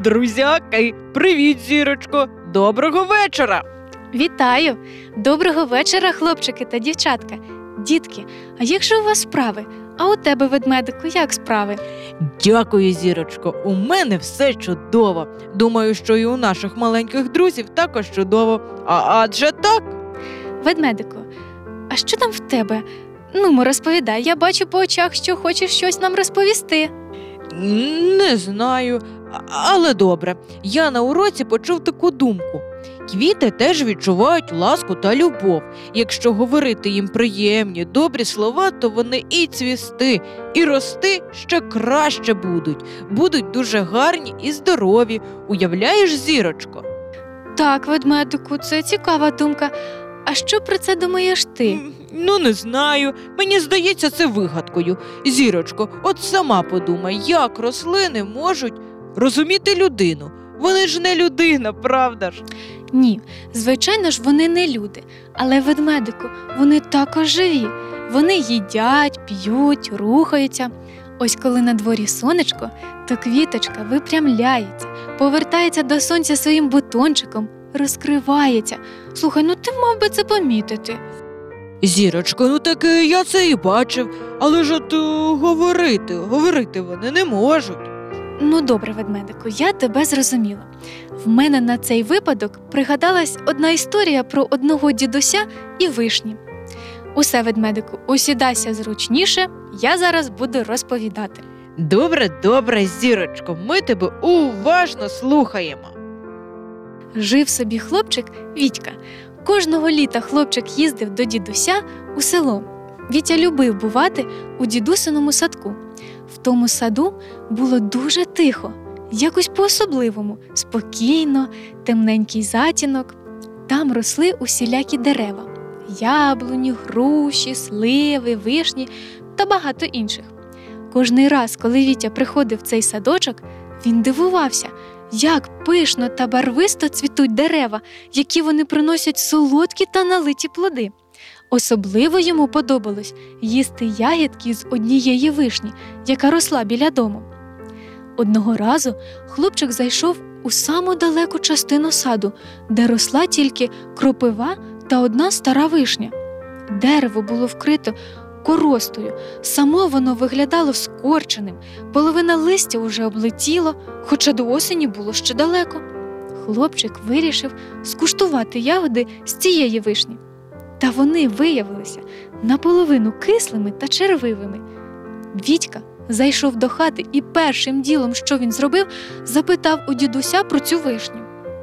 Друзяки, привіт, Зірочко! Доброго вечора! Вітаю! Доброго вечора, хлопчики та дівчатка. Дітки, а як же у вас справи? А у тебе, ведмедику, як справи? Дякую, Зірочко, у мене все чудово. Думаю, що і у наших маленьких друзів також чудово. Адже так? Ведмедику, а що там в тебе? Розповідай, я бачу по очах, що хочеш щось нам розповісти. Не знаю, але добре. Я на уроці почув таку думку. Квіти теж відчувають ласку та любов. Якщо говорити їм приємні, добрі слова, то вони і цвісти, і рости ще краще будуть. Будуть дуже гарні і здорові. Уявляєш, Зірочко? Так, ведмедику, це цікава думка. А що про це думаєш ти? Не знаю. Мені здається, це вигадкою. Зірочко, от сама подумай, як рослини можуть розуміти людину? Вони ж не людина, правда ж? Ні, звичайно ж, вони не люди. Але, ведмедику, вони також живі. Вони їдять, п'ють, рухаються. Ось коли на дворі сонечко, то квіточка випрямляється, повертається до сонця своїм бутончиком, розкривається. Слухай, ти мав би це помітити. Зірочко, так я це і бачив. Але ж говорити вони не можуть. Добре, ведмедику, я тебе зрозуміла. В мене на цей випадок пригадалась одна історія про одного дідуся і вишні. Усе, ведмедику, усідайся зручніше, я зараз буду розповідати. Добре, Зірочко, ми тебе уважно слухаємо. Жив собі хлопчик Вітька. Кожного літа хлопчик їздив до дідуся у село. Вітя любив бувати у дідусиному садку. В тому саду було дуже тихо, якось по-особливому, спокійно, темненький затінок. Там росли усілякі дерева – яблуні, груші, сливи, вишні та багато інших. Кожний раз, коли Вітя приходив в цей садочок, він дивувався, як пишно та барвисто цвітуть дерева, які вони приносять солодкі та налиті плоди. Особливо йому подобалось їсти ягідки з однієї вишні, яка росла біля дому. Одного разу хлопчик зайшов у саму далеку частину саду, де росла тільки кропива та одна стара вишня. Дерево було вкрито коростою, само воно виглядало скорченим, половина листя уже облетіло, хоча до осені було ще далеко. Хлопчик вирішив скуштувати ягоди з цієї вишні. Та вони виявилися наполовину кислими та червивими. Вітька зайшов до хати і першим ділом, що він зробив, запитав у дідуся про цю вишню.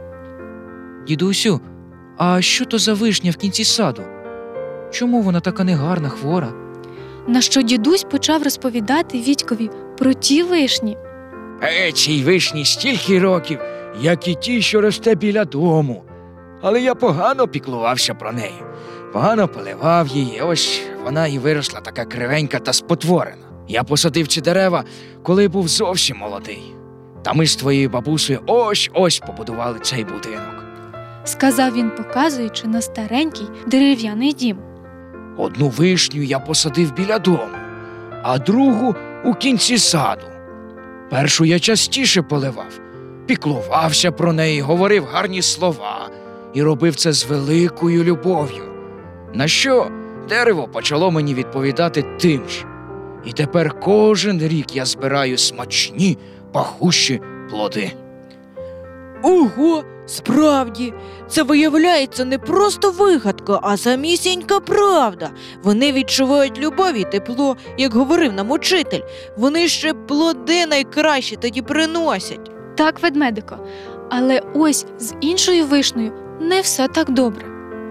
Дідусю, а що то за вишня в кінці саду? Чому вона така негарна, хвора? На що дідусь почав розповідати Вітькові про ті вишні. Цій вишні стільки років, як і ті, що росте біля дому. Але я погано піклувався про неї. Погано поливав її, ось вона і виросла така кривенька та спотворена. Я посадив ці дерева, коли був зовсім молодий. Та ми з твоєю бабусею ось побудували цей будинок. Сказав він, показуючи на старенький дерев'яний дім. Одну вишню я посадив біля дому, а другу у кінці саду. Першу я частіше поливав, піклувався про неї, говорив гарні слова і робив це з великою любов'ю. На що дерево почало мені відповідати тим ж. І тепер кожен рік я збираю смачні, пахущі плоди. Ого, справді, це виявляється не просто вигадка, а самісінька правда. Вони відчувають любов і тепло, як говорив нам учитель. Вони ще плоди найкращі тоді приносять. Так, ведмедико, але ось з іншою вишнею не все так добре.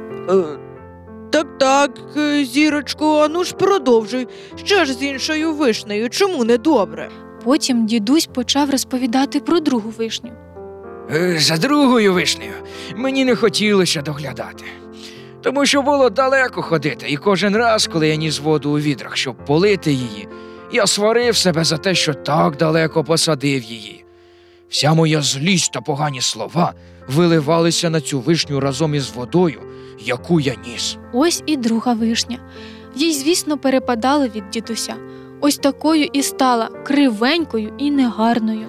Так, Зірочко, ж продовжуй. Що ж з іншою вишнею, чому не добре? Потім дідусь почав розповідати про другу вишню. За другою вишнею мені не хотілося доглядати, тому що було далеко ходити, і кожен раз, коли я ніс воду у відрах, щоб полити її, я сварив себе за те, що так далеко посадив її. Вся моя злість та погані слова виливалися на цю вишню разом із водою, яку я ніс. Ось і друга вишня. Їй, звісно, перепадало від дідуся. Ось такою і стала, кривенькою і негарною.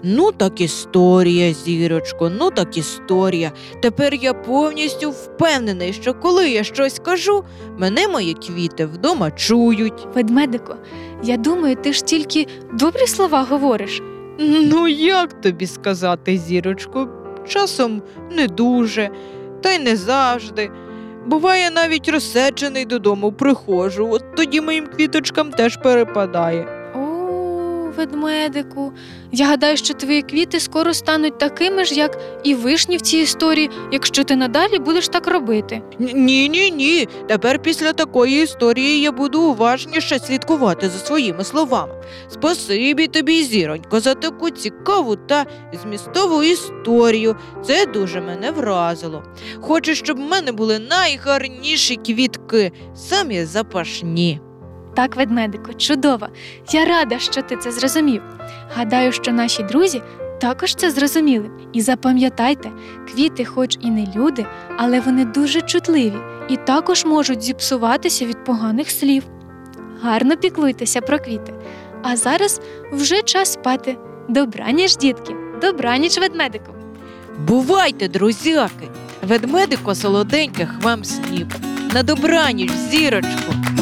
Ну так історія, зірочко, ну так історія. Тепер я повністю впевнений, що коли я щось кажу, мене мої квіти вдома чують. Ведмедику, я думаю, ти ж тільки добрі слова говориш. Ну як тобі сказати, зірочко, часом не дуже, та й не завжди. Буває, навіть розседжений додому приходжу, от тоді моїм квіточкам теж перепадає. О, ведмедику, я гадаю, що твої квіти скоро стануть такими ж, як і вишні в цій історії, якщо ти надалі будеш так робити. Ні. Тепер після такої історії я буду уважніше слідкувати за своїми словами. Спасибі тобі, зіронько, за таку цікаву та змістову історію. Це дуже мене вразило. Хочу, щоб в мене були найгарніші квітки, самі запашні. Так, ведмедику, чудово. Я рада, що ти це зрозумів. Гадаю, що наші друзі також це зрозуміли. І запам'ятайте, квіти хоч і не люди, але вони дуже чутливі і також можуть зіпсуватися від поганих слів. Гарно піклуйтеся про квіти. А зараз вже час спати. Добраніч, дітки, добраніч, ведмедику. Бувайте, друзяки! Ведмедико солоденьких вам снів. На добраніч, зірочко!